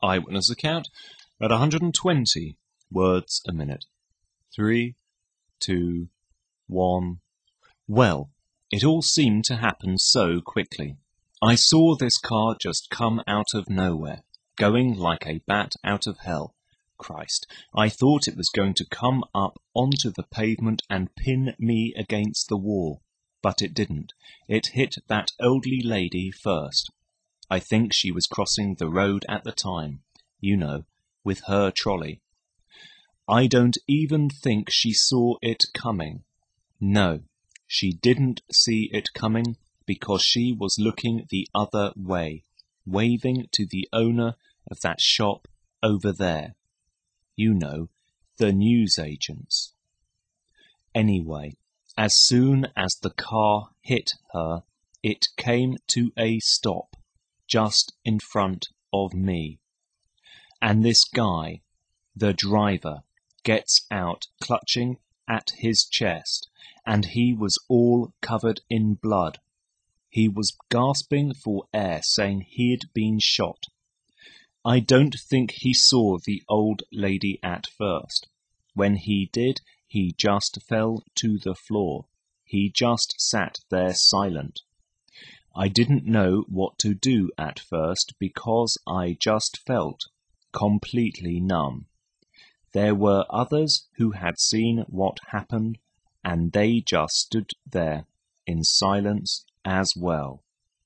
eyewitness account at 120 words a minute. 3, 2, 1. Well, it all seemed to happen so quickly. I saw this car just come out of nowhere, going like a bat out of hell. Christ, I thought it was going to come up onto the pavement and pin me against the wall. But it didn't. It hit that elderly lady first. I think she was crossing the road at the time, you know, with her trolley. I don't even think she saw it coming. No, she didn't see it coming because she was looking the other way, waving to the owner of that shop over there. You know, the newsagents. Anyway, as soon as the car hit her, it came to a stop just in front of me. And this guy, the driver, gets out clutching at his chest, and he was all covered in blood. He was gasping for air, saying he'd been shot. I don't think he saw the old lady at first. When he did, he just fell to the floor. He just sat there silent. I didn't know what to do at first because I just felt completely numb. There were others who had seen what happened, and they just stood there in silence as well.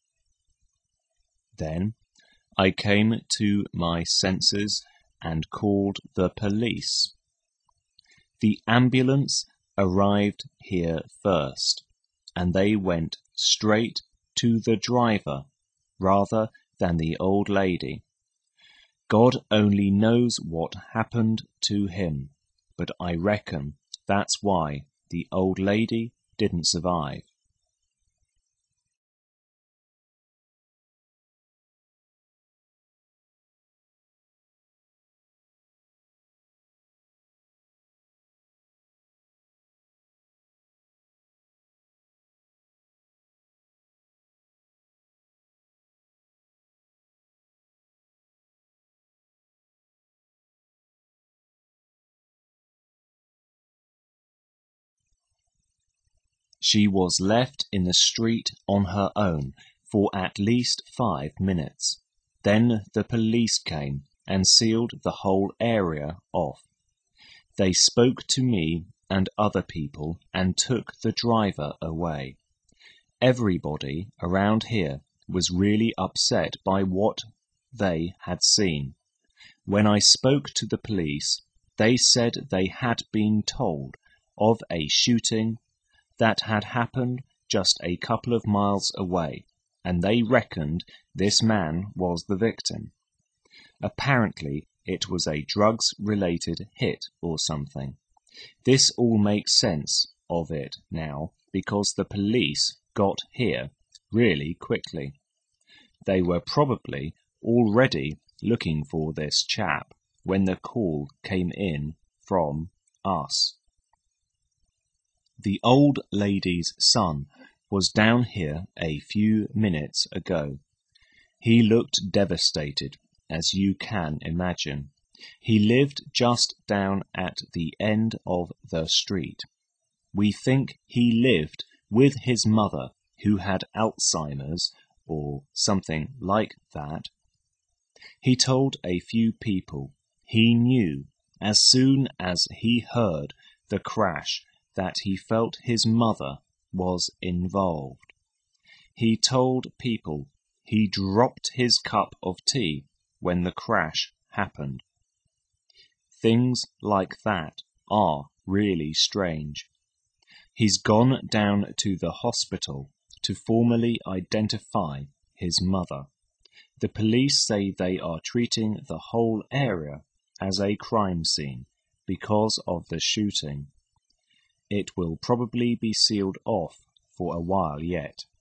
Then I came to my senses and called the police. The ambulance arrived here first, and they went straight to the driver rather than the old lady. God only knows what happened to him, but I reckon that's why the old lady didn't survive. She was left in the street on her own for at least 5 minutes. Then the police came and sealed the whole area off. They spoke to me and other people and took the driver away. Everybody around here was really upset by what they had seen. When I spoke to the police, they said they had been told of a shooting that had happened just a couple of miles away, and they reckoned this man was the victim. Apparently, it was a drugs-related hit or something. This all makes sense of it now because the police got here really quickly. They were probably already looking for this chap when the call came in from us. The old lady's son was down here a few minutes ago. He looked devastated, as you can imagine. He lived just down at the end of the street. We think he lived with his mother, who had Alzheimer's or something like that. He told a few people he knew as soon as he heard the crash that he felt his mother was involved. He told people he dropped his cup of tea when the crash happened. Things like that are really strange. He's gone down to the hospital to formally identify his mother. The police say they are treating the whole area as a crime scene because of the shooting. It will probably be sealed off for a while yet.